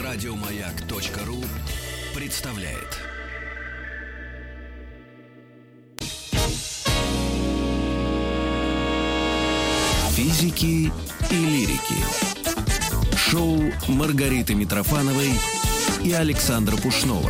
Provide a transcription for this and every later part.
Радиомаяк.ру представляет. Физики и лирики. Шоу Маргариты Митрофановой и Александра Пушнова.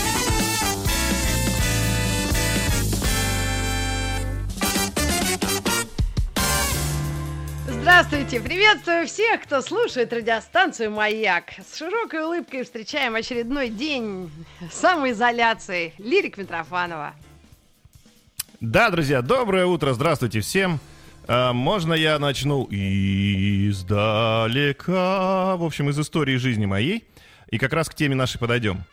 Здравствуйте! Приветствую всех, кто слушает радиостанцию «Маяк». С широкой улыбкой встречаем очередной день самоизоляции. Лирик Митрофанова. Да, друзья, доброе утро, здравствуйте всем. Можно я начну издалека, в общем, из истории жизни моей, и как раз к теме нашей подойдем.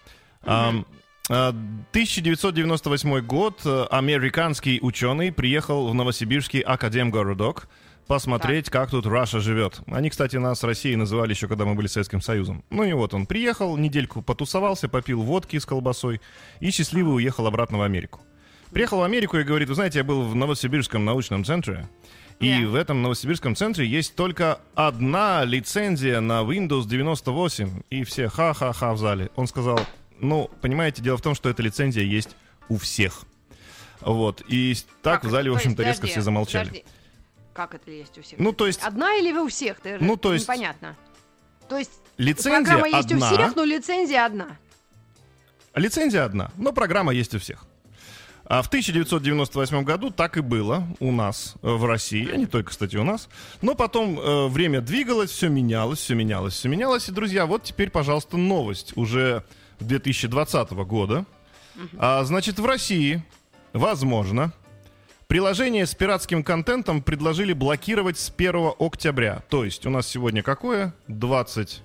1998 год, американский ученый приехал в новосибирский Академгородок посмотреть, как тут Раша живет. Они, кстати, нас Россией называли еще, когда мы были Советским Союзом. Ну и вот он приехал, недельку потусовался, попил водки с колбасой и счастливо уехал обратно в Америку. Приехал в Америку и говорит: вы знаете, я был в Новосибирском научном центре, и в этом Новосибирском центре есть только одна лицензия на Windows 98, и все ха-ха-ха в зале. Он сказал: ну, понимаете, дело в том, что эта лицензия есть у всех. Вот, и так в зале, в общем-то, резко все замолчали. Подожди. Как это есть у всех? Ну, то есть... Одна или вы у всех? Ну, то есть... Непонятно. То есть лицензия программа есть одна. у всех, но лицензия одна. Лицензия одна, но программа есть у всех. А в 1998 году так и было у нас в России, а не только, кстати, у нас. Но потом время двигалось, все менялось. И, друзья, вот теперь, пожалуйста, новость уже 2020 года. Значит, в России, возможно, приложение с пиратским контентом предложили блокировать с 1 октября. То есть у нас сегодня какое? 27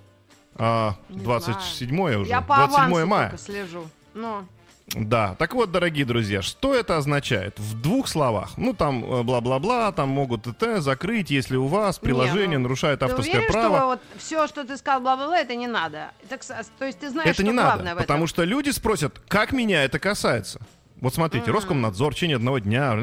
уже. Я по 27 авансу мая. только слежу. Но... Да, так вот, дорогие друзья, что это означает? В двух словах. Ну, там бла-бла-бла, там могут это закрыть, если у вас приложение нарушает авторское ты уверен, право. что вот все, что ты сказал, бла-бла-бла, это не надо? То есть ты знаешь, это что не главное надо, в этом? потому что люди спросят, как меня это касается? Вот смотрите, Роскомнадзор в течение одного дня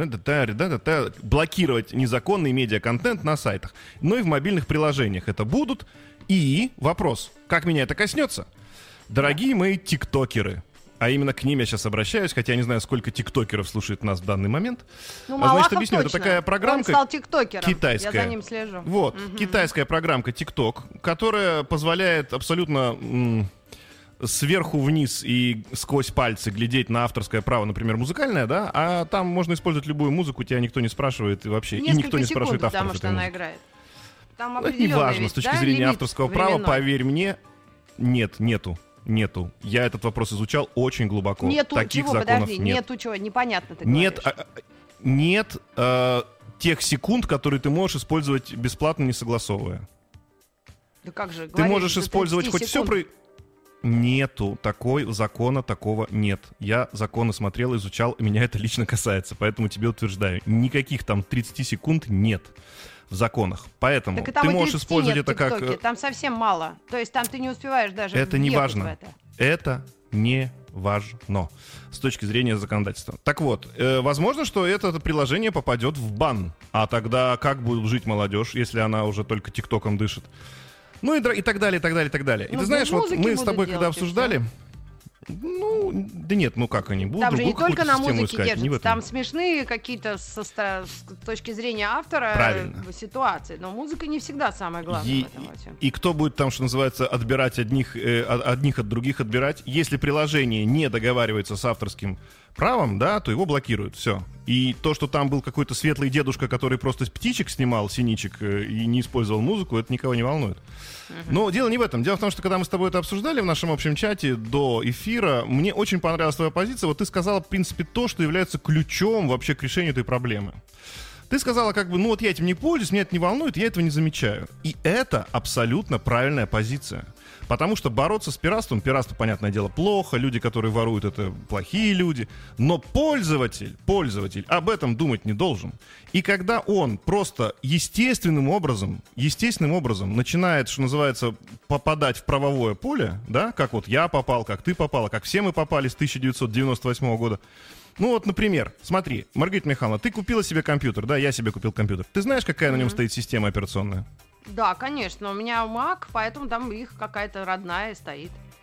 блокировать незаконный медиаконтент на сайтах, но и в мобильных приложениях это будут. И вопрос, как меня это коснется? Дорогие мои тиктокеры, а именно к ним я сейчас обращаюсь, хотя я не знаю, сколько тиктокеров слушает нас в данный момент. Ну, Малахов значит, объясню, точно. это такая программка. Он стал тиктокером. Китайская. Я за ним слежу. Вот, китайская программка TikTok, которая позволяет абсолютно сверху вниз и сквозь пальцы глядеть на авторское право, например, музыкальное, да, а там можно использовать любую музыку, тебя никто не спрашивает и вообще, и никто не спрашивает авторов этой музыки. Играет. Там это не важно, с точки зрения авторского права, поверь мне, нету. Я этот вопрос изучал очень глубоко. Нету таких чего, законов подожди, нет. нету чего, непонятно ты нет, говоришь. Нет тех секунд, которые ты можешь использовать бесплатно, не согласовывая. Да как же, ты можешь использовать хоть все про... Нету закона такого нет. Я законы смотрел, изучал, и меня это лично касается, поэтому тебе утверждаю, никаких там 30 секунд нет в законах. Поэтому ты можешь использовать это как... Там совсем мало. То есть там ты не успеваешь даже это не важно. Это не важно с точки зрения законодательства. Так вот, возможно, что это приложение попадет в бан. А тогда как будет жить молодежь, если она уже только ТикТоком дышит? Ну и так далее, и так далее, и так далее. И ты знаешь, вот мы с тобой когда обсуждали... Ну, да нет, ну как они будут? Там же не только на музыке искать, держатся, там смешные какие-то с точки зрения автора ситуации, но музыка не всегда самое главное в этом во всем. И кто будет там, что называется, отбирать одних от других отбирать? Если приложение не договаривается с авторским правом, да, то его блокируют, все. И то, что там был какой-то светлый дедушка, который просто птичек снимал, синичек, и не использовал музыку, это никого не волнует. Но дело не в этом. Дело в том, что когда мы с тобой это обсуждали в нашем общем чате до эфира, мне очень понравилась твоя позиция. Вот ты сказала, в принципе, то, что является ключом вообще к решению этой проблемы. Ты сказала, как бы, ну вот я этим не пользуюсь, меня это не волнует, я этого не замечаю. И это абсолютно правильная позиция. Потому что бороться с пиратство, понятное дело, плохо, люди, которые воруют, это плохие люди, но пользователь об этом думать не должен. И когда он просто естественным образом начинает, что называется, попадать в правовое поле, да, как вот я попал, как ты попала, как все мы попали с 1998 года. Ну вот, например, смотри, Маргарита Михайловна, ты купила себе компьютер, да, я себе купил компьютер. Ты знаешь, какая на нем стоит система операционная? Да, конечно, у меня Mac, поэтому там их какая-то родная стоит.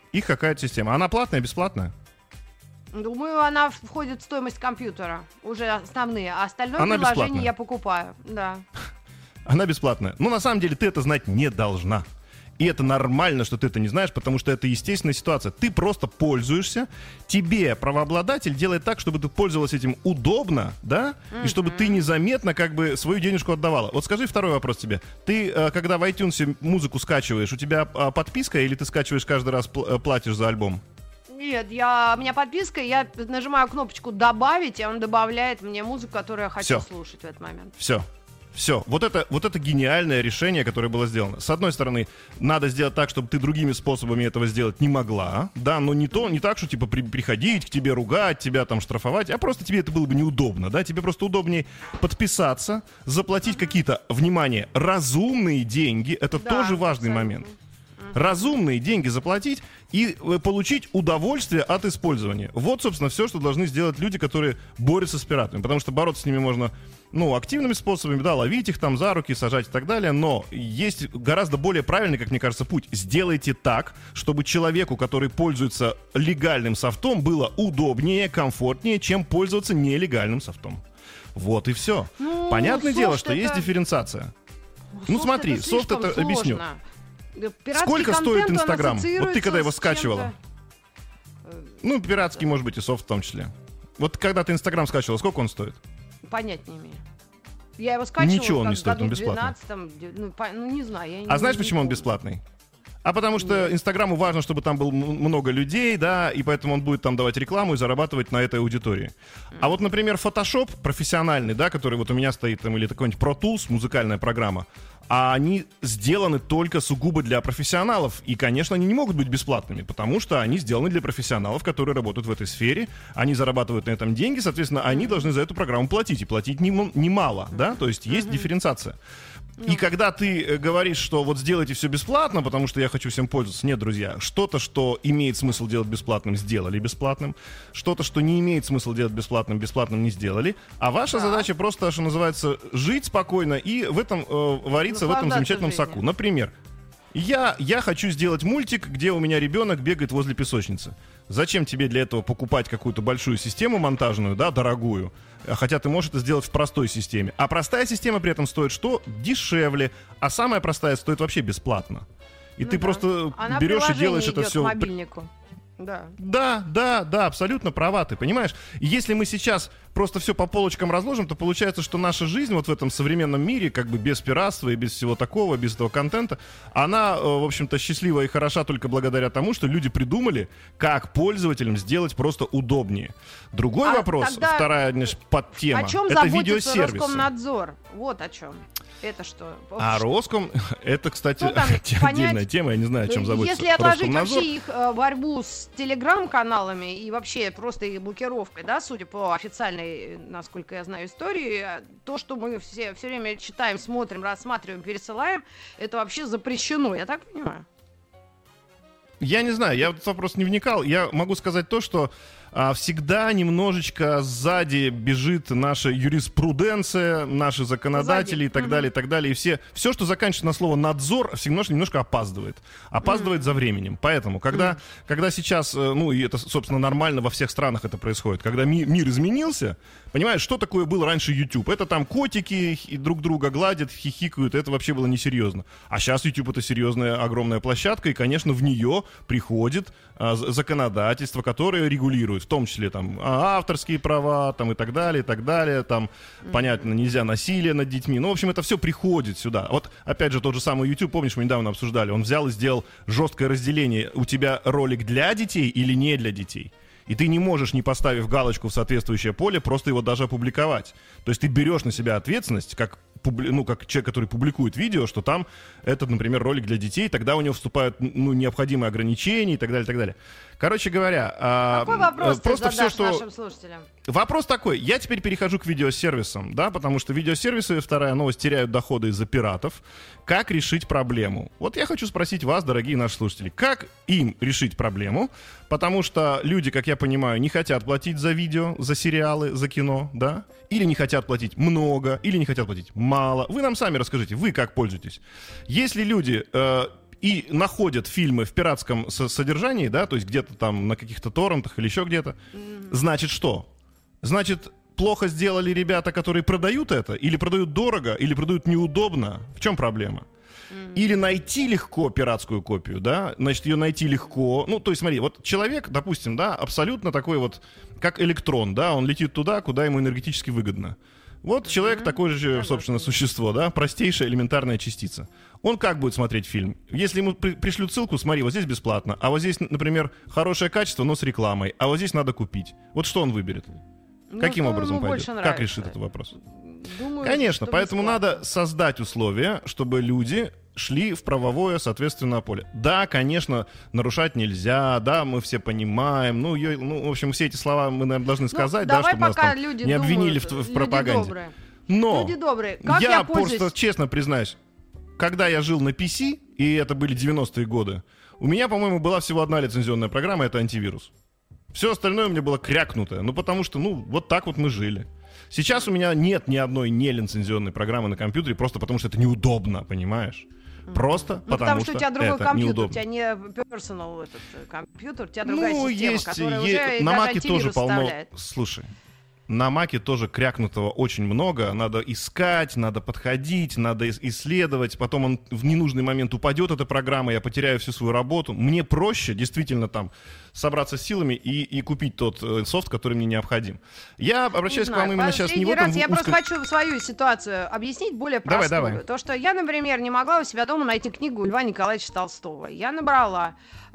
их какая-то система. Она платная, бесплатная? Думаю, она входит в стоимость компьютера. Уже основные. А остальное Она приложение бесплатная. я покупаю. Да. Она бесплатная. Но на самом деле ты это знать не должна. И это нормально, что ты это не знаешь, потому что это естественная ситуация. Ты просто пользуешься, тебе правообладатель делает так, чтобы ты пользовалась этим удобно, да, и чтобы ты незаметно как бы свою денежку отдавала. Вот скажи второй вопрос тебе. Ты, когда в iTunes музыку скачиваешь, у тебя подписка или ты скачиваешь каждый раз, платишь за альбом? Нет, у меня подписка, я нажимаю кнопочку «Добавить», и он добавляет мне музыку, которую я хочу слушать в этот момент. Все. Вот это гениальное решение, которое было сделано. С одной стороны, надо сделать так, чтобы ты другими способами этого сделать не могла, да, но не так, что типа приходить к тебе, ругать тебя, там штрафовать, а просто тебе это было бы неудобно, да, тебе просто удобнее подписаться, заплатить какие-то, внимание, разумные деньги, это тоже важный момент. Разумные деньги заплатить и получить удовольствие от использования. Вот, собственно, все, что должны сделать люди, которые борются с пиратами. Потому что бороться с ними можно, активными способами, да, ловить их там за руки, сажать и так далее. Но есть гораздо более правильный, как мне кажется, путь. Сделайте так, чтобы человеку, который пользуется легальным софтом, было удобнее, комфортнее, чем пользоваться нелегальным софтом. Вот и все. Понятное дело, что есть дифференциация. Смотри, софт это объясню. Сколько стоит Инстаграм? Вот ты когда его скачивала? Пиратский, может быть, и софт в том числе. Вот когда ты Инстаграм скачивала, сколько он стоит? Понять не имею. Я его скачивала. Ничего он не стоит, он бесплатный. Не знаю. А знаешь, почему он бесплатный? А потому что Инстаграму важно, чтобы там было много людей, да, и поэтому он будет там давать рекламу и зарабатывать на этой аудитории. А вот, например, Photoshop профессиональный, да, который вот у меня стоит там, или какой-нибудь Pro Tools, музыкальная программа, а они сделаны только сугубо для профессионалов. И, конечно, они не могут быть бесплатными, потому что они сделаны для профессионалов, которые работают в этой сфере, они зарабатывают на этом деньги, соответственно, они должны за эту программу платить, и платить немало, да, то есть есть дифференциация. И когда ты говоришь, что вот сделайте все бесплатно, потому что я хочу всем пользоваться, нет, друзья, что-то, что имеет смысл делать бесплатным, сделали бесплатным, что-то, что не имеет смысла делать бесплатным не сделали, а ваша задача просто, что называется, жить спокойно и в этом вариться в этом замечательном соку. Например, я хочу сделать мультик, где у меня ребенок бегает возле песочницы. Зачем тебе для этого покупать какую-то большую систему монтажную, да, дорогую? Хотя ты можешь это сделать в простой системе. А простая система при этом стоит что? Дешевле. А самая простая стоит вообще бесплатно. И ты просто берешь и делаешь это все. Да, абсолютно права, ты понимаешь? И если мы сейчас просто все по полочкам разложим, то получается, что наша жизнь вот в этом современном мире, как бы без пиратства и без всего такого, без этого контента, она, в общем-то, счастлива и хороша только благодаря тому, что люди придумали, как пользователям сделать просто удобнее. Другой вопрос, вторая подтема, это видеосервисы. Роскомнадзор? Вот о чем. Это что? А Роском, это, кстати, отдельная тема, я не знаю, о чем заботиться. Если отложить вообще их борьбу с телеграм-каналами и вообще просто их блокировкой, да, судя по официальной, насколько я знаю, истории, то, что мы все время читаем, смотрим, рассматриваем, пересылаем, это вообще запрещено, я так понимаю? Я не знаю, я в этот вопрос не вникал. Я могу сказать то, что всегда немножечко сзади бежит наша юриспруденция, наши законодатели и так далее, и так далее. И все, что заканчивается на слово «надзор», всегда немножко опаздывает. Опаздывает за временем. Поэтому, когда сейчас, и это, собственно, нормально во всех странах это происходит, когда мир изменился, понимаешь, что такое был раньше YouTube? Это там котики и друг друга гладят, хихикают, это вообще было несерьезно. А сейчас YouTube — это серьезная, огромная площадка, и, конечно, в нее приходит законодательство, которое регулирует, в том числе там авторские права там, и так далее, там, понятно, нельзя насилие над детьми, в общем, это все приходит сюда. Вот, опять же, тот же самый YouTube, помнишь, мы недавно обсуждали, он взял и сделал жесткое разделение, у тебя ролик для детей или не для детей. И ты не можешь, не поставив галочку в соответствующее поле, просто его даже опубликовать. То есть ты берешь на себя ответственность, как человек, который публикует видео, что там этот, например, ролик для детей, тогда у него вступают необходимые ограничения и так далее, и так далее. Короче говоря, какой вопрос просто ты задашь все, что... нашим слушателям? Вопрос такой. Я теперь перехожу к видеосервисам, да, потому что видеосервисы, вторая новость, теряют доходы из-за пиратов. Как решить проблему? Вот я хочу спросить вас, дорогие наши слушатели, как им решить проблему? Потому что люди, как я понимаю, не хотят платить за видео, за сериалы, за кино, да? Или не хотят платить много, или не хотят платить мало. Вы нам сами расскажите, вы как пользуетесь? Если люди и находят фильмы в пиратском содержании, да, то есть где-то там на каких-то торрентах или еще где-то, значит что? Значит, плохо сделали ребята, которые продают это, или продают дорого, или продают неудобно. В чем проблема? Или найти легко пиратскую копию, да, значит, ее найти легко. Ну, то есть, смотри, вот человек, допустим, да, абсолютно такой вот, как электрон, да, он летит туда, куда ему энергетически выгодно. Вот человек такое же, собственно, существо, да, простейшая элементарная частица. Он как будет смотреть фильм? Если ему пришлют ссылку, смотри, вот здесь бесплатно, а вот здесь, например, хорошее качество, но с рекламой, а вот здесь надо купить. Вот что он выберет? Ну, каким что образом ему пойдет? больше Как нравится? решит этот вопрос? Думаю, Конечно, что поэтому бесплатно. надо создать условия, чтобы люди шли в правовое, соответственно, поле. Да, конечно, нарушать нельзя, да, мы все понимаем, в общем, все эти слова мы, наверное, должны сказать, да, давай чтобы нас пока там люди не обвинили думают, в пропаганде. Люди добрые. Но Люди добрые, как я пользуюсь... просто честно признаюсь, когда я жил на PC, и это были 90-е годы, у меня, по-моему, была всего одна лицензионная программа, это антивирус. Все остальное у меня было крякнутое, потому что, вот так вот мы жили. Сейчас у меня нет ни одной нелицензионной программы на компьютере, просто потому что это неудобно, понимаешь? Просто потому что у тебя другой это компьютер, неудобно. у тебя не personal компьютер, у тебя другая система, есть, которая уже на даже Маке тоже антивирус полно. вставляет. Слушай, на Маке тоже крякнутого очень много. Надо искать, надо подходить, надо исследовать. Потом он в ненужный момент упадет, эта программа, я потеряю всю свою работу. Мне проще действительно там собраться с силами и купить тот софт, который мне необходим. Я обращаюсь к вам именно сейчас не в этом Я просто хочу свою ситуацию объяснить более простую. Давай. То, что я, например, не могла у себя дома найти книгу Льва Николаевича Толстого. Я набрала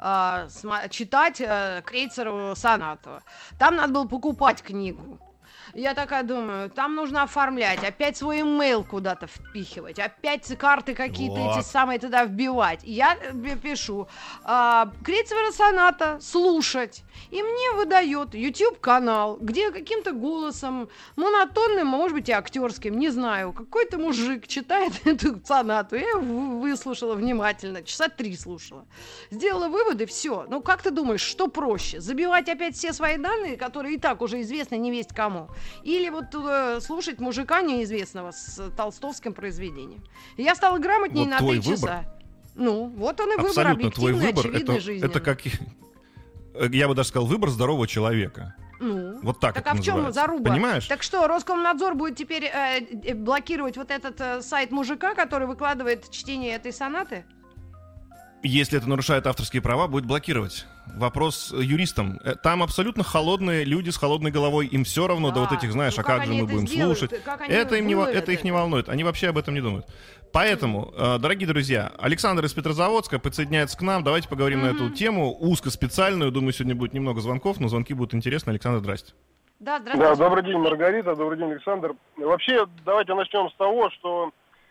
читать Крейцерову сонату. Там надо было покупать книгу. Я такая думаю, там нужно оформлять, опять свой имейл куда-то впихивать, опять карты какие-то Вот. эти самые туда вбивать. И я пишу, Крейцерова соната, слушать. И мне выдает YouTube-канал, где каким-то голосом, монотонным, а может быть и актерским, не знаю, какой-то мужик читает эту сонату. Я выслушала внимательно, часа 3 слушала. Сделала выводы, все. Ну как ты думаешь, что проще? Забивать опять все свои данные, которые и так уже известны невесть кому? Или вот слушать мужика неизвестного с толстовским произведением. И я стала грамотнее Вот на твой 3 часа. выбор. Ну, вот он и выбор Абсолютно твой объективный, выбор. очевидный, жизненный. Это как, я бы даже сказал, выбор здорового человека. Ну, Вот так так это а в чем называется. заруба? Понимаешь? Так что, Роскомнадзор будет теперь блокировать вот этот сайт мужика, который выкладывает чтение этой сонаты? Если это нарушает авторские права, будет блокировать. Вопрос юристам. Там абсолютно холодные люди с холодной головой. Им все равно до вот этих, знаешь, ну а как же они мы это будем сделают? слушать. Как они Это выловят их не волнует. Они вообще об этом не думают. Поэтому, дорогие друзья, Александр из Петрозаводска подсоединяется к нам. Давайте поговорим на эту тему узкоспециальную. Думаю, сегодня будет немного звонков, но звонки будут интересны. Александр, здрасте. Да, здравствуйте. Да, добрый день, Маргарита, добрый день, Александр. Вообще, давайте начнем с того, что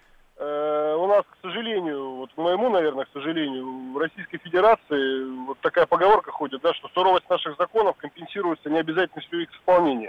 у нас, к сожалению, вот к моему, наверное, к сожалению, в Российской Федерации вот такая поговорка ходит, да, что суровость наших законов компенсируется необязательностью их исполнения.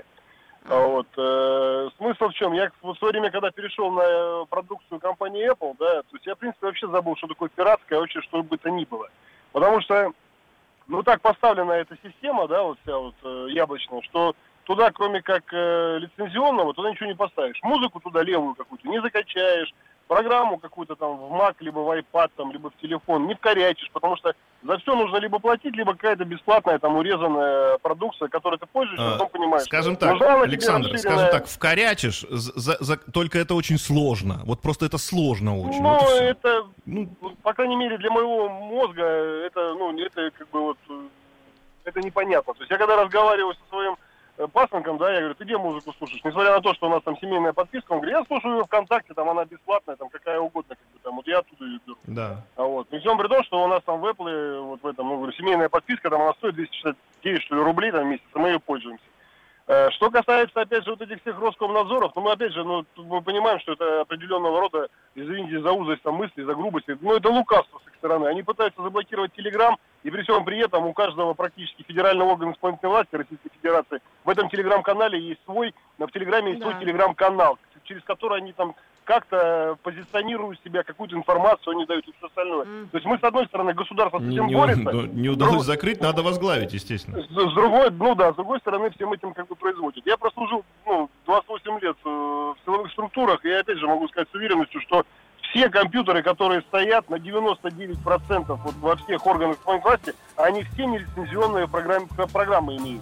Смысл в чем? Я в свое время, когда перешел на продукцию компании Apple, да, то есть я, в принципе, вообще забыл, что такое пиратское, вообще что бы то ни было. Потому что, так поставлена эта система, да, вот вся вот яблочная, что туда, кроме как лицензионного, туда ничего не поставишь. Музыку туда левую какую-то не закачаешь, программу какую-то там в Mac, либо в iPad, там, либо в телефон не вкорячишь, потому что за все нужно либо платить, либо какая-то бесплатная там урезанная продукция, которой ты пользуешься, потом понимаешь. Скажем так, Александр, скажем так, вкорячишь, только это очень сложно. Вот просто это сложно очень. Ну, вот это, по крайней мере, для моего мозга, это как бы вот, это непонятно. То есть я когда разговариваю со своим пасынком, да, я говорю, ты где музыку слушаешь? Несмотря на то, что у нас там семейная подписка, он говорит, я слушаю ее ВКонтакте, там она бесплатная, там какая угодно, как бы, там, вот я оттуда ее беру. Да. При всем при том, что у нас там в Apple, вот в этом, говорю, семейная подписка, там она стоит 269 что ли, рублей там, в месяц, и мы ее пользуемся. Что касается, опять же, вот этих всех Роскомнадзоров, мы, опять же, мы понимаем, что это определенного рода, извините за узость там мысли, за грубость, это лукавство с их стороны. Они пытаются заблокировать Telegram, и при всем при этом у каждого практически федерального органа исполнительной власти Российской Федерации в этом Телеграм-канале есть свой, в Телеграме есть свой Телеграм-канал, через который они там как-то позиционируют себя, какую-то информацию они дают и все остальное. То есть мы, с одной стороны, государство с этим борется. Не удалось закрыть, надо возглавить, естественно. С другой стороны, всем этим как бы производят. Я прослужил 28 лет в силовых структурах, и я опять же могу сказать с уверенностью, что все компьютеры, которые стоят на 99% вот во всех органах власти, они все нелицензионные программы имеют.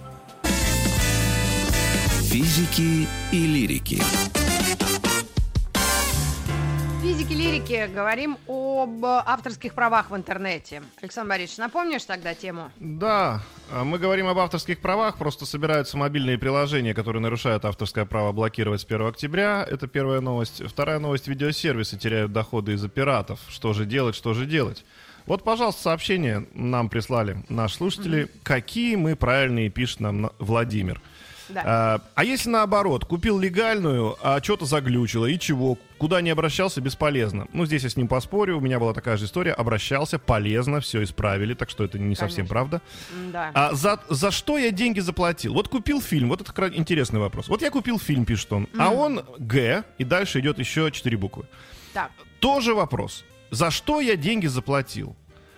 Физики и лирики. Физики-лирики, говорим об авторских правах в интернете. Александр Борисович, напомнишь тогда тему? Да, мы говорим об авторских правах, просто собираются мобильные приложения, которые нарушают авторское право, блокировать с 1 октября. Это первая новость. Вторая новость: видеосервисы теряют доходы из-за пиратов. Что же делать, что же делать? Вот, пожалуйста, сообщение нам прислали наши слушатели. Какие мы правильные, пишет нам Владимир. Да. А если наоборот, купил легальную, а что-то заглючило, и чего? Куда не обращался, бесполезно. Ну, здесь я с ним поспорю, у меня была такая же история. Обращался, полезно, все исправили, так что это не совсем правда. Да. А за что я деньги заплатил? Вот купил фильм, вот это интересный вопрос. Вот я купил фильм, пишет он, а он Г, и дальше идет еще 4 буквы. Так. Тоже вопрос. За что я деньги заплатил?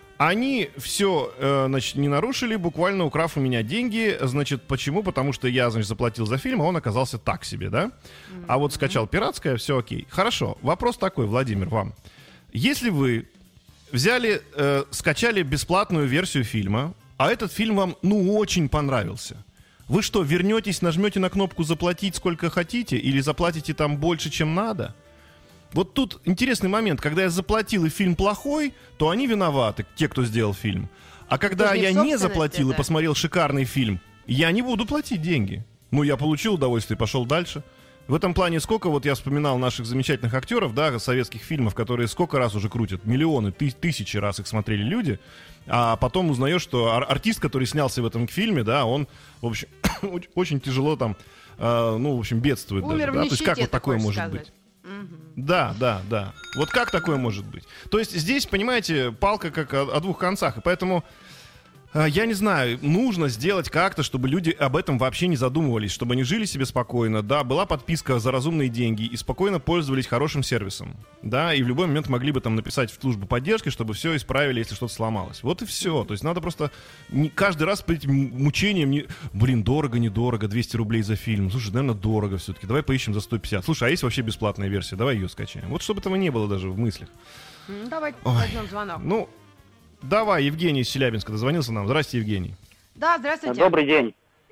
Они все, значит, не нарушили, буквально украв у меня деньги. Значит, почему? Потому что я, значит, заплатил за фильм, а он оказался так себе, да? А вот скачал пиратское, все окей. Хорошо, вопрос такой, Владимир, вам. Если вы взяли, скачали бесплатную версию фильма, а этот фильм вам, ну, очень понравился, вы что, вернетесь, нажмете на кнопку «Заплатить» сколько хотите или заплатите там больше, чем надо? Вот тут интересный момент. Когда я заплатил и фильм плохой, то они виноваты, те, кто сделал фильм. А когда я не заплатил и посмотрел шикарный фильм, я не буду платить деньги. Ну, я получил удовольствие и пошел дальше. В этом плане сколько, вот я вспоминал наших замечательных актеров, да, советских фильмов, которые сколько раз уже крутят, миллионы, тысячи раз их смотрели люди, а потом узнаешь, что артист, который снялся в этом фильме, да, он, в общем, очень тяжело там, ну, в общем, бедствует. Умер даже, в да? То есть как вот такое может сказать. быть? Да. Вот как такое может быть? То есть здесь, понимаете, палка как о двух концах. И поэтому, я не знаю, нужно сделать как-то, чтобы люди об этом вообще не задумывались, чтобы они жили себе спокойно, да, была подписка за разумные деньги и спокойно пользовались хорошим сервисом, да, и в любой момент могли бы там написать в службу поддержки, чтобы все исправили, если что-то сломалось. Вот и все. То есть надо просто не каждый раз по этим мучениям, блин, дорого, недорого, 200 рублей за фильм. Слушай, наверное, дорого все-таки. Давай поищем за 150. Слушай, а есть вообще бесплатная версия? Давай ее скачаем. Вот чтобы этого не было даже в мыслях. Давайте возьмем звонок. Ну, давай, Евгений из Челябинска дозвонился нам. Здрасте, Евгений. Да, здравствуйте. Добрый день.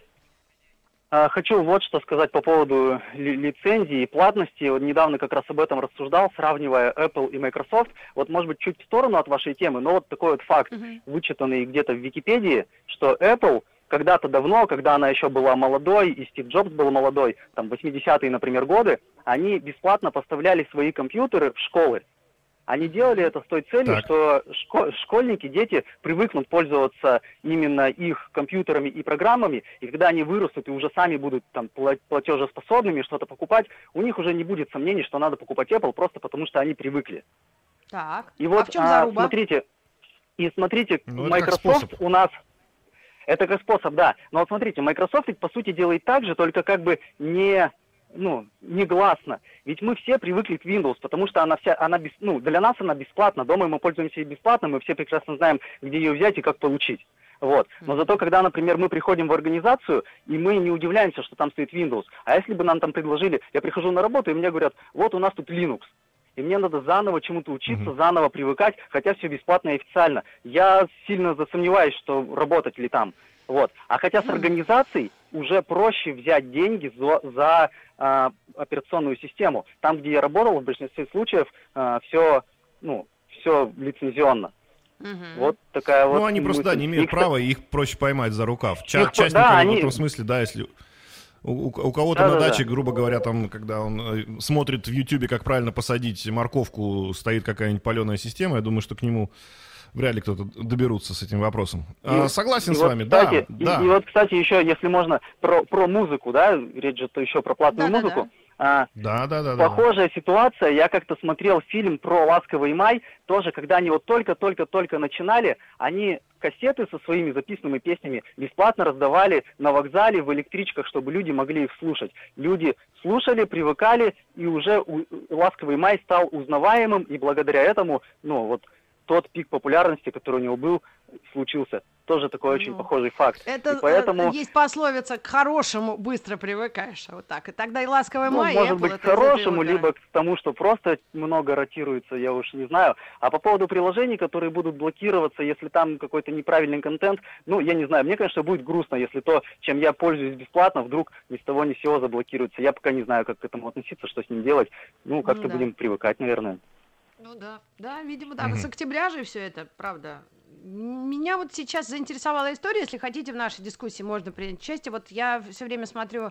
Хочу вот что сказать по поводу лицензии и платности. Вот недавно как раз об этом рассуждал, сравнивая Apple и Microsoft. Вот, может быть, чуть в сторону от вашей темы, но вот такой вот факт, вычитанный где-то в Википедии, что Apple когда-то давно, когда она еще была молодой, и Стив Джобс был молодой, там, 80-е, например, годы, они бесплатно поставляли свои компьютеры в школы. Они делали это с той целью, что школьники, дети привыкнут пользоваться именно их компьютерами и программами, и когда они вырастут и уже сами будут там платежеспособными, что-то покупать, у них уже не будет сомнений, что надо покупать Apple, просто потому что они привыкли. Так, и вот, в чем заруба? Смотрите, ну, Microsoft у нас... Это как способ, да. Но вот смотрите, Microsoft ведь по сути делает так же, только как бы негласно. Ведь мы все привыкли к Windows, потому что для нас она бесплатна. Дома мы пользуемся ей бесплатно, мы все прекрасно знаем, где ее взять и как получить. Вот. Но зато, когда, например, мы приходим в организацию, и мы не удивляемся, что там стоит Windows. А если бы нам там предложили, я прихожу на работу, и мне говорят, вот у нас тут Linux. И мне надо заново чему-то учиться, заново привыкать, хотя все бесплатно и официально. Я сильно засомневаюсь, что работать ли там. Вот. А хотя с организацией уже проще взять деньги за операционную систему. Там, где я работал, в большинстве случаев все лицензионно. Вот такая вот. Ну, они просто, да, не имеют права, и их проще поймать за рукав. Частников в этом смысле, да, если... У кого-то на даче, грубо говоря, там, когда он смотрит в Ютубе, как правильно посадить морковку, стоит какая-нибудь паленая система, я думаю, что к нему вряд ли кто-то доберутся с этим вопросом. Согласен с вами, кстати, да. И вот, кстати, еще, если можно, про музыку, да, речь же еще про платную музыку. Да. Похожая ситуация. Я как-то смотрел фильм про «Ласковый май». Тоже, когда они вот только начинали, они кассеты со своими записанными песнями бесплатно раздавали на вокзале, в электричках, чтобы люди могли их слушать. Люди слушали, привыкали, и уже «Ласковый май» стал узнаваемым, и благодаря этому, тот пик популярности, который у него был, случился. Тоже такой очень похожий факт. Это и поэтому... есть пословица: к хорошему быстро привыкаешь. Вот так. И тогда и ласковый май, и может Apple быть, к это из этой хорошему, оперы. либо к тому, что просто много ротируется, я уж не знаю. А по поводу приложений, которые будут блокироваться, если там какой-то неправильный контент, я не знаю, мне, конечно, будет грустно, если то, чем я пользуюсь бесплатно, вдруг ни с того ни с сего заблокируется. Я пока не знаю, как к этому относиться, что с ним делать. Как-то будем привыкать, наверное. Да, видимо, да. С октября же все это, правда. Меня вот сейчас заинтересовала история, если хотите, в нашей дискуссии можно принять участие. Вот я все время смотрю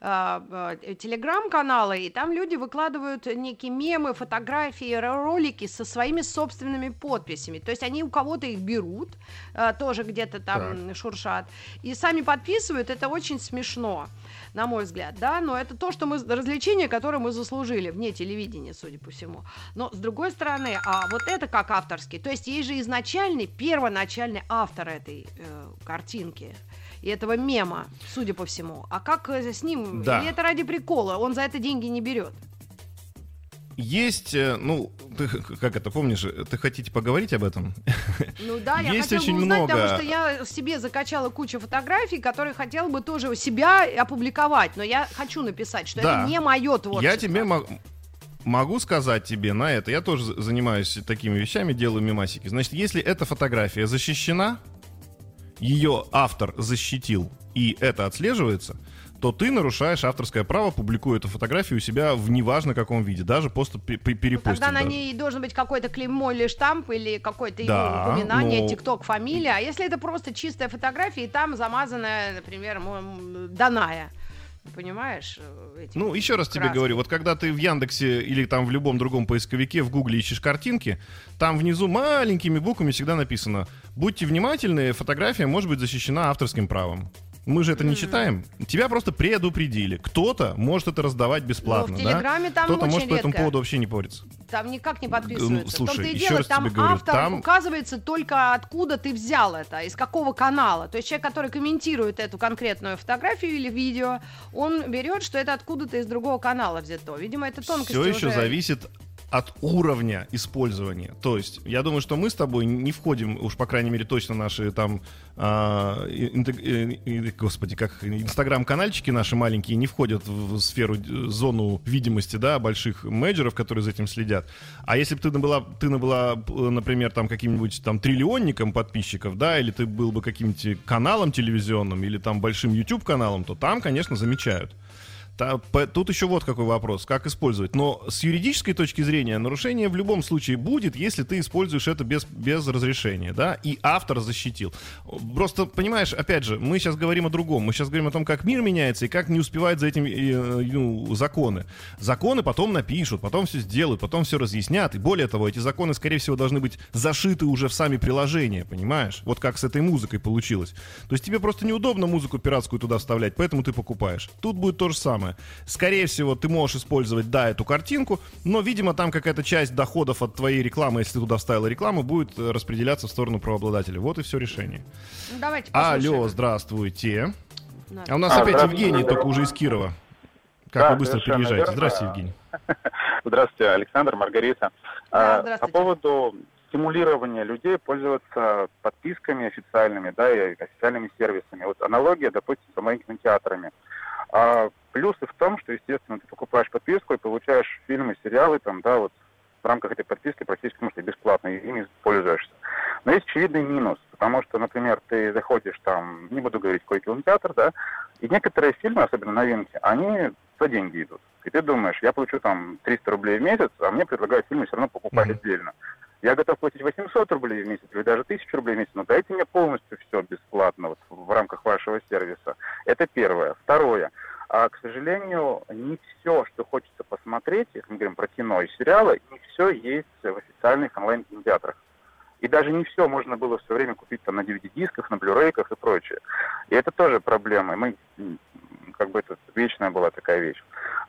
телеграм-каналы, и там люди выкладывают некие мемы, фотографии, ролики со своими собственными подписями. То есть они у кого-то их берут, тоже где-то там шуршат, и сами подписывают. Это очень смешно, на мой взгляд, да, но это то, что развлечение, которое мы заслужили вне телевидения, судя по всему. Но, с другой стороны, вот это как авторский, то есть есть же изначальный, первоначальный автор этой картинки и этого мема, судя по всему. А как с ним? Да. Или это ради прикола? Он за это деньги не берет? Есть, ты, как это, помнишь, ты хотите поговорить об этом? Да, я есть хотела очень бы узнать, много... потому что я себе закачала кучу фотографий, которые хотела бы тоже у себя опубликовать, но я хочу написать, что это не мое творчество. Я тебе могу сказать тебе на это, я тоже занимаюсь такими вещами, делаю мемасики. Значит, если эта фотография защищена, ее автор защитил, и это отслеживается, то ты нарушаешь авторское право, публикуя эту фотографию у себя в неважно каком виде, даже просто перепостив. Тогда на ней должен быть какой-то клеймо или штамп, или какое-то его упоминание, ТикТок, фамилия. А если это просто чистая фотография, и там замазанная, например, Даная, понимаешь? Еще раз тебе говорю, вот когда ты в Яндексе или там в любом другом поисковике в Гугле ищешь картинки, там внизу маленькими буквами всегда написано: будьте внимательны, фотография может быть защищена авторским правом. Мы же это не читаем. Тебя просто предупредили. Кто-то может это раздавать бесплатно. Но в Телеграме там кто-то очень может по этому редко. поводу вообще не париться. Там никак не подписывается. Слушай, в том-то и еще дело, раз там тебе говорю, автор указывается только откуда ты взял это, из какого канала. То есть человек, который комментирует эту конкретную фотографию или видео, он берет, что это откуда-то из другого канала взято. Видимо, это тонкости все еще уже... зависит от уровня использования. То есть, я думаю, что мы с тобой не входим, уж по крайней мере точно наши там, господи, как инстаграм-канальчики наши маленькие не входят в сферу, зону видимости, да, больших менеджеров, которые за этим следят. А если бы ты была, например, там каким-нибудь там триллионником подписчиков, да, или ты был бы каким-нибудь каналом телевизионным, или там большим YouTube-каналом, то там, конечно, замечают. Тут еще вот какой вопрос, как использовать. Но с юридической точки зрения нарушение в любом случае будет, если ты используешь это без разрешения, да, и автор защитил. Просто, понимаешь, опять же, мы сейчас говорим о другом. Мы сейчас говорим о том, как мир меняется и как не успевают за этим законы. Законы потом напишут, потом все сделают, потом все разъяснят. И более того, эти законы, скорее всего, должны быть зашиты уже в сами приложения, понимаешь? Вот как с этой музыкой получилось. То есть тебе просто неудобно музыку пиратскую туда вставлять, поэтому ты покупаешь. Тут будет то же самое. Скорее всего, ты можешь использовать, да, эту картинку, но, видимо, там какая-то часть доходов от твоей рекламы, если ты туда вставила рекламу, будет распределяться в сторону правообладателя. Вот и все решение. Давайте послушаем. Алло, здравствуйте. А у нас опять Евгений, только уже из Кирова. Как вы быстро переезжаете? Здравствуйте, Евгений. Здравствуйте, Александр, Маргарита. Здравствуйте. По поводу стимулирования людей пользоваться подписками официальными, да, и официальными сервисами. Вот аналогия, допустим, с моими кинотеатрами. Плюсы в том, что, естественно, ты покупаешь подписку и получаешь фильмы, сериалы, там, да, вот в рамках этой подписки практически, может, и бесплатно, и ими пользуешься. Но есть очевидный минус, потому что, например, ты заходишь там, не буду говорить, какой кинотеатр, да, и некоторые фильмы, особенно новинки, они за деньги идут. И ты думаешь, я получу там 300 рублей в месяц, а мне предлагают фильмы все равно покупать отдельно. Я готов платить 800 рублей в месяц или даже 1000 рублей в месяц, но дайте мне полностью все бесплатно вот, в рамках вашего сервиса. Это первое. Второе. К сожалению, не все, что хочется посмотреть, если мы говорим про кино и сериалы, не все есть в официальных онлайн-кинотеатрах. И даже не все можно было все время купить там на DVD-дисках, на Blu-рayках и прочее. И это тоже проблема. Мы, как бы это вечная была такая вещь.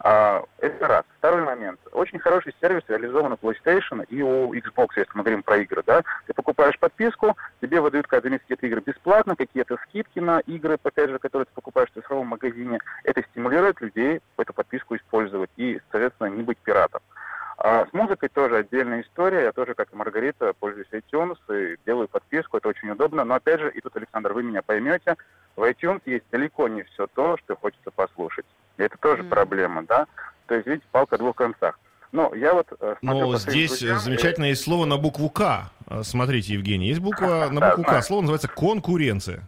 Это раз. Второй момент. Очень хороший сервис реализован у PlayStation и у Xbox, если мы говорим про игры, да. Ты покупаешь подписку, тебе выдают каждый месяц какие-то игры бесплатно, какие-то скидки на игры, опять же, которые ты покупаешь в цифровом магазине. Это стимулирует людей эту подписку использовать и, соответственно, не быть пиратом. А с музыкой тоже отдельная история. Я тоже, как и Маргарита, пользуюсь iTunes и делаю подписку. Это очень удобно. Но опять же, и тут, Александр, вы меня поймете, в iTunes есть далеко не все то, что хочется послушать. И это тоже проблема, да? То есть, видите, палка о двух концах. Но я вот Но здесь замечательное есть слово на букву «К». Смотрите, Евгений, есть буква на букву «К». Слово называется «конкуренция».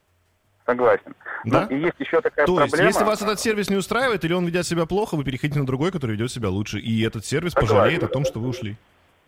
Согласен. Да? Ну, и есть еще такая То проблема. есть, если вас этот сервис не устраивает, или он ведет себя плохо, вы переходите на другой, который ведет себя лучше. И этот сервис пожалеет о том, что вы ушли.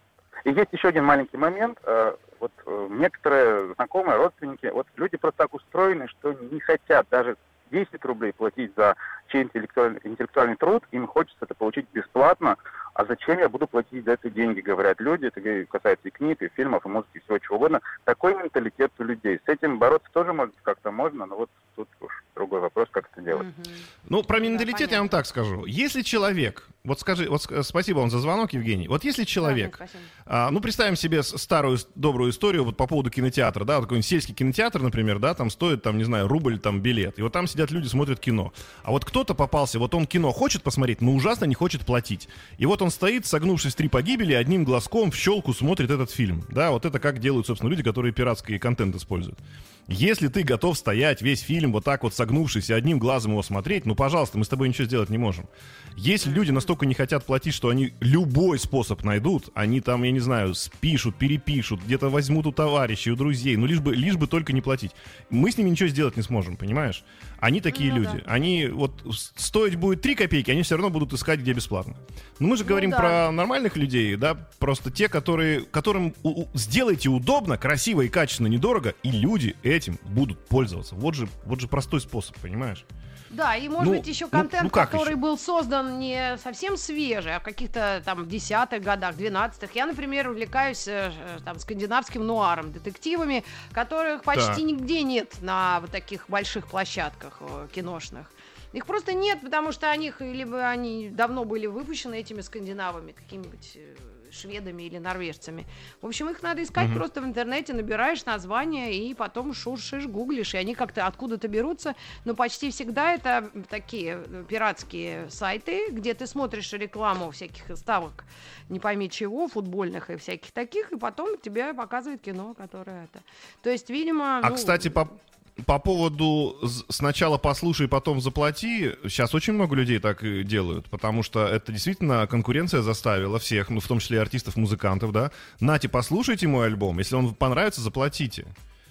И есть еще один маленький момент. Вот некоторые знакомые, родственники, вот люди просто так устроены, что не хотят даже 10 рублей платить за чей-то интеллектуальный труд, им хочется это получить бесплатно. А зачем я буду платить за это деньги, говорят люди. Это касается и книг, и фильмов, и музыки, и всего чего угодно. Такой менталитет у людей. С этим бороться тоже, может, как-то можно, но вот тут уж другой вопрос, как это делать. Ну, про менталитет я вам так скажу. Если человек, вот скажи, вот спасибо вам за звонок, Евгений. Вот если человек, ну, представим себе старую добрую историю вот по поводу кинотеатра, да, вот какой-нибудь сельский кинотеатр, например, да, там стоит, там, не знаю, рубль, там, билет. И вот там сидят люди, смотрят кино. А вот кто-то попался, вот он кино хочет посмотреть, но ужасно не хочет платить. И вот он стоит, согнувшись в 3 погибели, одним глазком в щелку смотрит этот фильм. Да, вот это как делают, собственно, люди, которые пиратский контент используют. Если ты готов стоять весь фильм вот так вот согнувшись и одним глазом его смотреть, ну, пожалуйста, мы с тобой ничего сделать не можем. Если люди настолько не хотят платить, что они любой способ найдут, они там, я не знаю, спишут, перепишут, где-то возьмут у товарищей, у друзей, ну, лишь бы только не платить. Мы с ними ничего сделать не сможем, понимаешь? Они такие люди. Да. Они вот стоить будет 3 копейки, они все равно будут искать, где бесплатно. Но мы же говорим про нормальных людей, да, просто те, которым сделайте удобно, красиво и качественно, недорого, и люди этим будут пользоваться. Вот же простой способ, понимаешь? Да, и может быть еще контент, который был создан не совсем свежий, а в каких-то там 10-х годах, 12-х. Я, например, увлекаюсь там скандинавским нуаром, детективами, которых почти нигде нет на вот таких больших площадках киношных. Их просто нет, потому что либо они давно были выпущены этими скандинавами, какими-нибудь шведами или норвежцами. В общем, их надо искать просто в интернете, набираешь название и потом шуршишь, гуглишь, и они как-то откуда-то берутся. Но почти всегда это такие пиратские сайты, где ты смотришь рекламу всяких ставок, не пойми чего, футбольных и всяких таких, и потом тебе показывает кино, которое это. То есть, видимо... кстати, по поводу сначала послушай, потом заплати, сейчас очень много людей так и делают, потому что это действительно конкуренция заставила всех, ну, в том числе и артистов, музыкантов, да, нате, послушайте мой альбом, если он понравится, заплатите.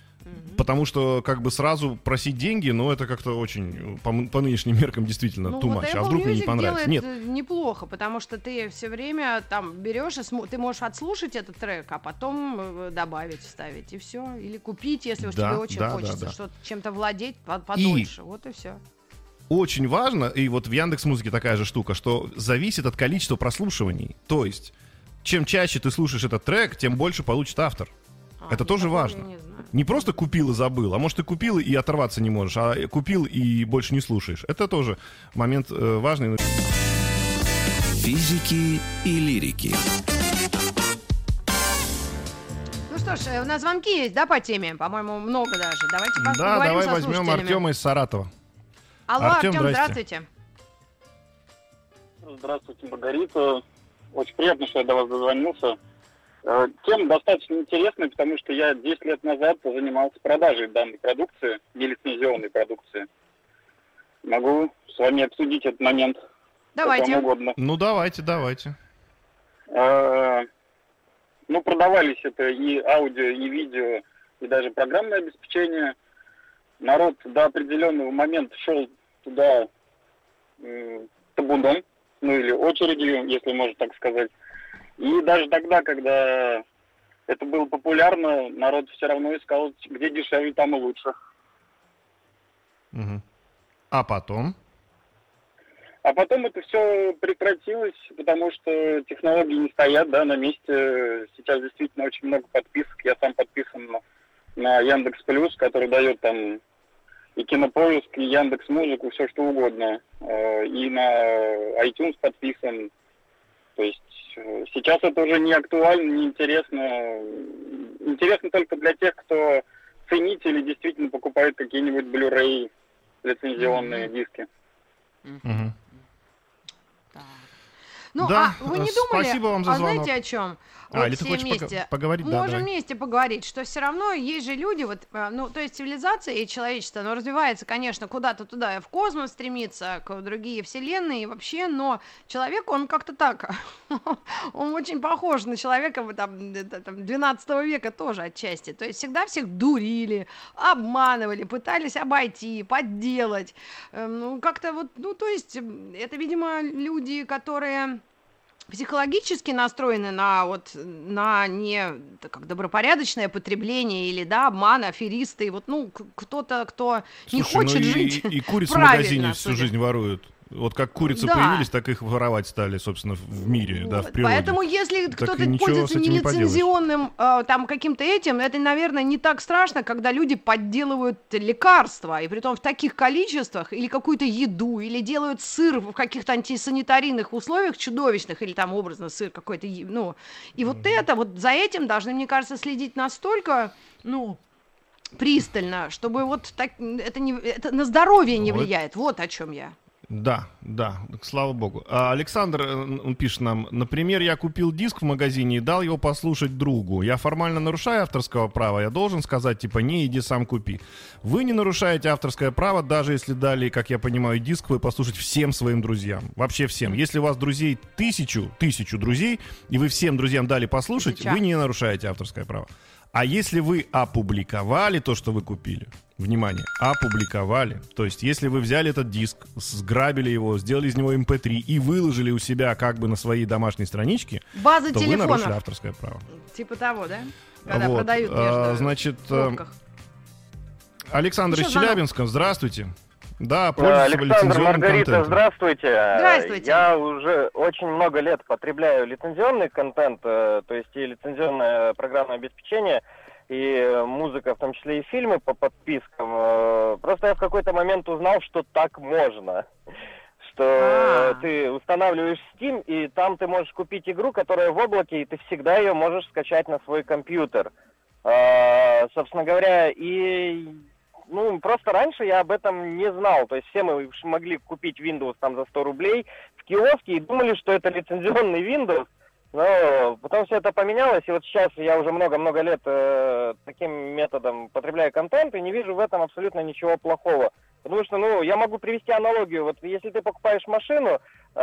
Потому что как бы сразу просить деньги, ну, это как-то очень, по нынешним меркам, действительно, too much. А вдруг мне не понравится? Нет. Неплохо, потому что ты все время там берешь, и ты можешь отслушать этот трек, а потом добавить, вставить, и все. Или купить, если уж тебе очень хочется что-то, чем-то владеть подольше. Вот и все. Очень важно, и вот в Яндекс.Музыке такая же штука, что зависит от количества прослушиваний. То есть, чем чаще ты слушаешь этот трек, тем больше получит автор. Это тоже важно. Не просто купил и забыл, а может ты купил и оторваться не можешь, а купил и больше не слушаешь. Это тоже момент важный. Физики и лирики. Ну что ж, у нас звонки есть, да, по теме? По-моему, много даже. Давайте поговорим давай со возьмем слушателями. Артема из Саратова. Алло, Артем, здравствуйте. Здравствуйте, Маргарита. Очень приятно, что я до вас дозвонился. Тема достаточно интересная, потому что я 10 лет назад занимался продажей данной продукции, нелицензионной продукции. Могу с вами обсудить этот момент. Давайте. Угодно. Ну, давайте. Ну, продавались это и аудио, и видео, и даже программное обеспечение. Народ до определенного момента шел туда табуном, ну или очередью, если можно так сказать. И даже тогда, когда это было популярно, народ все равно искал, где дешевле, там и лучше. А потом? А потом это все прекратилось, потому что технологии не стоят, да, на месте. Сейчас действительно очень много подписок. Я сам подписан на Яндекс.Плюс, который дает там и Кинопоиск, и Яндекс.Музыку, все что угодно. И на iTunes подписан. То есть сейчас это уже не актуально, не интересно. Интересно только для тех, кто ценители действительно покупает какие-нибудь Ну, Да, а вы не думали, спасибо вам за звонок. знаете о чем? Или ты хочешь поговорить? Да, можем давай. вместе поговорить, что все равно есть же люди, вот, ну, то есть цивилизация и человечество, оно развивается, конечно, куда-то туда, в космос стремится, к другие вселенные и вообще, но человек, он как-то так, он очень похож на человека там 12 века тоже отчасти, то есть всегда всех дурили, обманывали, пытались обойти, подделать, ну, как-то вот, ну, то есть это, видимо, люди, которые... психологически настроены на не как добропорядочное потребление или, да, обман, аферисты, вот, ну, кто-то, кто не хочет жить и курицы в правильно, магазине всю жизнь воруют. Вот как курицы появились, так их воровать стали, собственно, в мире, вот. да, в природе. Поэтому если так кто-то пользуется нелицензионным там каким-то этим, это, наверное, не так страшно, когда люди подделывают лекарства, и притом в таких количествах, или какую-то еду, или делают сыр в каких-то антисанитарийных условиях чудовищных, или там образно сыр какой-то, ну, и вот это, вот за этим должны, мне кажется, следить настолько, ну... пристально, чтобы вот так, это на здоровье не влияет, вот о чем я. Да, слава богу. Александр, он пишет нам: например, я купил диск в магазине и дал его послушать другу. Я формально нарушаю авторского права, я должен сказать, типа, не, иди сам купи. Вы не нарушаете авторское право, даже если дали, как я понимаю, диск вы послушать всем своим друзьям. Вообще всем. Если у вас друзей тысячу друзей, и вы всем друзьям дали послушать, вы не нарушаете авторское право. А если вы опубликовали то, что вы купили, внимание, опубликовали, то есть если вы взяли этот диск, сграбили его, сделали из него MP3 и выложили у себя как бы на своей домашней страничке, база то телефонов. вы нарушили авторское право. Типа того, да? Когда вот. продают между значит, пробках. Александр из Челябинска, здравствуйте. Да, пользуйтесь Александр, Маргарита, контентом. здравствуйте. Здравствуйте. Я уже очень много лет потребляю лицензионный контент, то есть и лицензионное программное обеспечение, и музыка, в том числе и фильмы по подпискам. Просто я в какой-то момент узнал, что так можно. Что ты устанавливаешь Steam, и там ты можешь купить игру, которая в облаке, и ты всегда ее можешь скачать на свой компьютер. Собственно говоря, и... Ну, просто раньше я об этом не знал. То есть все мы могли купить Windows там за 100 рублей в киоске и думали, что это лицензионный Windows. Но потом все это поменялось, и вот сейчас я уже много-много лет таким методом потребляю контент и не вижу в этом абсолютно ничего плохого. Потому что, ну, я могу привести аналогию. Вот если ты покупаешь машину,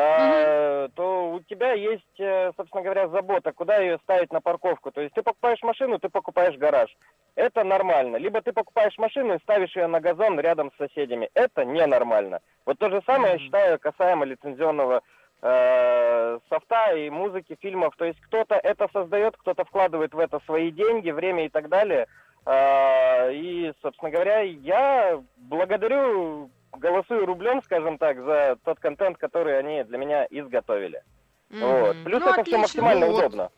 то у тебя есть, собственно говоря, забота, куда ее ставить на парковку. То есть ты покупаешь машину, ты покупаешь гараж. Это нормально. Либо ты покупаешь машину и ставишь ее на газон рядом с соседями. Это ненормально. Вот то же самое, я считаю, касаемо лицензионного софта и музыки, фильмов. То есть кто-то это создает, кто-то вкладывает в это свои деньги, время и так далее. И, собственно говоря, я благодарю, голосую рублем, скажем так, за тот контент, который они для меня изготовили. Вот. Плюс ну, это все максимально удобно.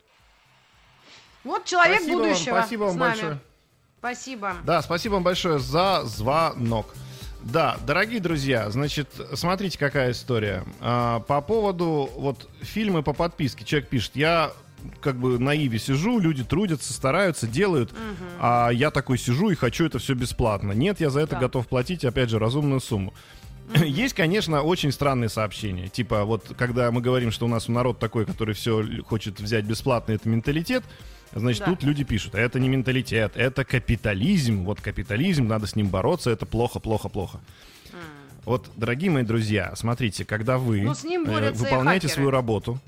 Вот человек спасибо будущего. Вам, спасибо вам большое. Спасибо. Да, спасибо вам большое за звонок. Да, дорогие друзья, значит, смотрите, какая история. По поводу вот фильмы по подписке. Человек пишет: я как бы на Иве сижу, люди трудятся, стараются, делают, а я такой сижу и хочу это все бесплатно. Нет, я за это готов платить, опять же, разумную сумму. Есть, конечно, очень странные сообщения. Типа, вот, когда мы говорим, что у нас народ такой, который все хочет взять бесплатно, это менталитет, значит, тут люди пишут: это не менталитет, это капитализм. Вот капитализм, надо с ним бороться, это плохо, плохо, плохо. Вот, дорогие мои друзья, смотрите, когда вы выполняете свою работу,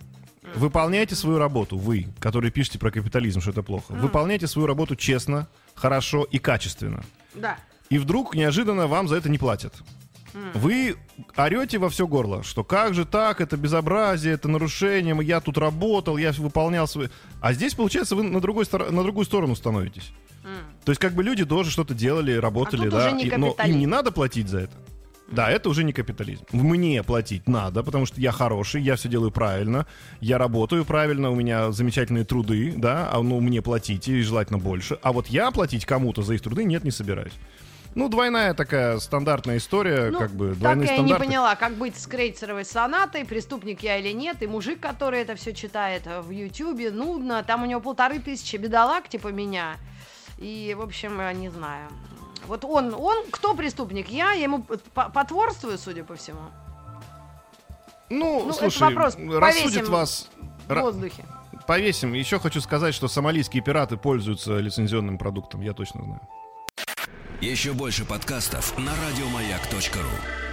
вы, которые пишете про капитализм, что это плохо, выполняйте свою работу честно, хорошо и качественно. Да. И вдруг неожиданно вам за это не платят. Вы орете во все горло, что как же так, это безобразие, это нарушение, я тут работал, я выполнял свои... А здесь, получается, вы на другую сторону становитесь. То есть как бы люди тоже что-то делали, работали, да, но им не надо платить за это. Да, это уже не капитализм. Мне платить надо, потому что я хороший, я все делаю правильно, я работаю правильно, у меня замечательные труды, да, мне платите, и желательно больше. А вот я платить кому-то за их труды не собираюсь. Ну, двойная такая стандартная история, как бы двойные стандарты. Так я не поняла, как быть с Крейцеровой сонатой, преступник я или нет, и мужик, который это все читает в Ютьюбе, нудно, там у него 1500 бедолаг, типа меня, и, в общем, не знаю. Вот он кто преступник? Я ему потворствую, судя по всему. Ну, слушай, это вопрос. рассудит Повесим вас... в воздухе. Повесим. Еще хочу сказать, что сомалийские пираты пользуются лицензионным продуктом, я точно знаю. Еще больше подкастов на радиомаяк.ру.